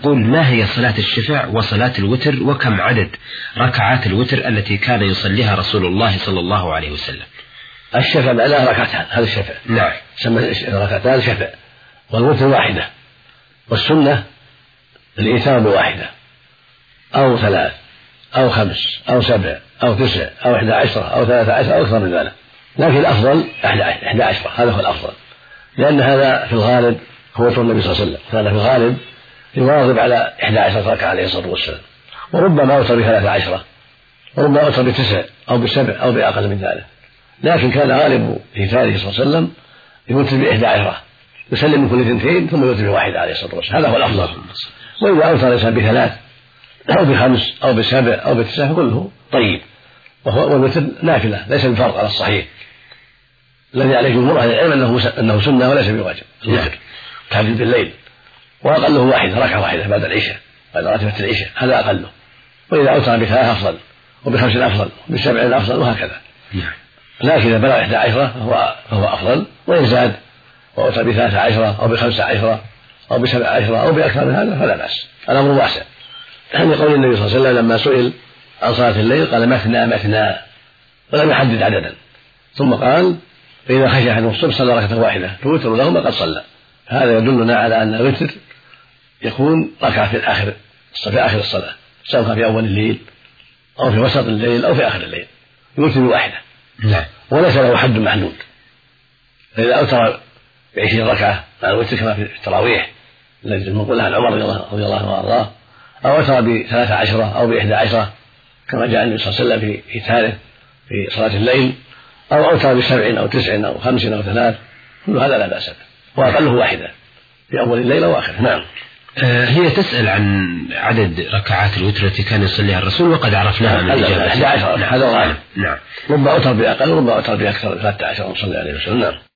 يقول: ما هي صلاة الشفع وصلاة الوتر، وكم عدد ركعات الوتر التي كان يصليها رسول الله صلى الله عليه وسلم؟ الشفع معناه ركعتان، هذا الشفع. نعم. سمى ركعتان شفع، والوتر واحدة، والسنة الإيتار بواحدة أو 3 أو 5 أو 7 أو 9 أو 11 أو 13 أو أكثر من ذلك، لكن الأفضل 11، هذا هو الأفضل، لأن هذا في الغالب هو وتر النبي صلى الله عليه وسلم، كان في الغالب يواظب على 11 ركعة عليه الصلاة والسلام، وربما أوتر ب13 وربما أوتر ب9 أو ب7 أو بأقل من ذلك، لكن كان غالب في تاريخه صلى الله عليه وسلم يوتر ب11، يسلم من كل 2 ثم يوتر بواحد عليه الصلاة والسلام، هذا هو الأفضل. وإذا أوتر الإنسان ب3 أو ب5 أو ب7 أو ب9 فكله طيب، والوتر نافلة ليس بفرض على الصحيح، الذي عليه جمهور أهل العلم أنه سنة وليس بواجب الوتر تهجد بالليل، وأقله ركعة واحدة بعد العشاء، بعد راتبة العشاء، هذا أقله. وإذا أوتر ب3 أفضل، وب5 أفضل، وب7 أفضل، وهكذا. لكن إذا بلغ 11 فهو أفضل، وإن زاد وأوتر ب13 أو ب15 أو ب17 أو بأكثر من هذا فلا بأس، الأمر واسع. لقول النبي صلى الله عليه وسلم لما سئل عن صلاة الليل قال: مثنى مثنى، ولم يحدد عددا، ثم قال: فإذا خشي أحدهم الصبح صلى ركعة واحدة توتر له ما قد صلى. هذا يدلنا على أن الوتر يكون ركعة في آخر الصلاة، سواء كان في أول الليل أو في وسط الليل أو في آخر الليل، يوتر بواحدة وليس له حد محدود. فإذا أوتر ب20 ركعة مع الوتر كما في التراويح الذي نقولها عن عمر رضي الله عنه وأرضاه، أو أوتر ب13 أو ب11 كما جاء النبي صلى الله عليه وسلم في إيتاره في صلاة الليل، أو أوتر ب7 أو 9 أو 5 أو 3، كل هذا لا بأس به، وأقله واحدة في أول الليل أو آخره. نعم. هي تسأل عن عدد ركعات الوتر التي كان يصليها الرسول، وقد عرفناها من الإجابة. 11 هذا غالب. نعم. ربما أوتر بأقل وربما أوتر بأكثر، 13 صلى الله عليه وسلم.